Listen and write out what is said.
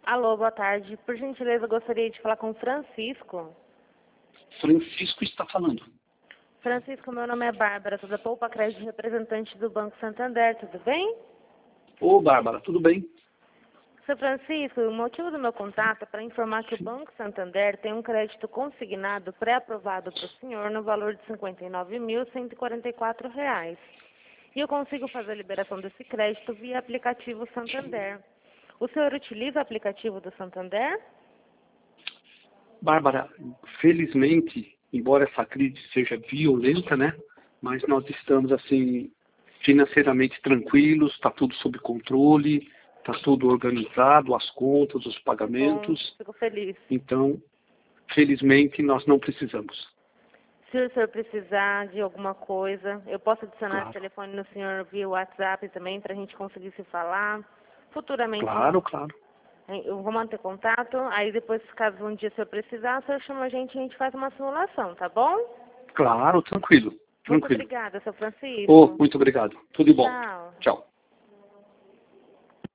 Alô, boa tarde. Por gentileza, eu gostaria de falar com o Francisco. Francisco está falando. Francisco, meu nome é Bárbara, sou da Poupa Crédito, representante do Banco Santander, tudo bem? Ô, Bárbara, tudo bem? Seu Francisco, o motivo do meu contato é para informar que o Banco Santander tem um crédito consignado pré-aprovado para o senhor no valor de R$ 59.144. E eu consigo fazer a liberação desse crédito via aplicativo Santander. O senhor utiliza o aplicativo do Santander? Bárbara, felizmente, embora essa crise seja violenta, né? Mas nós estamos, assim, financeiramente tranquilos, está tudo sob controle, está tudo organizado, as contas, os pagamentos. Bom, fico feliz. Então, felizmente, nós não precisamos. Se o senhor precisar de alguma coisa, eu posso adicionar Claro. esse telefone no senhor via WhatsApp também, para a gente conseguir se falar. Futuramente, Claro, claro. eu vou manter contato, aí depois, caso um dia o senhor precisar, o senhor chama a gente faz uma simulação, tá bom? Claro, tranquilo. Muito Tranquilo. obrigada, seu Ô, Francisco. muito obrigado. Tudo de bom. Tchau. Tchau.